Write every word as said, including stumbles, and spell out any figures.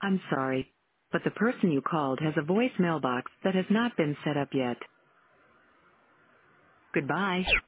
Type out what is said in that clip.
I'm sorry, but the person you called has a voicemail box that has not been set up yet. Goodbye.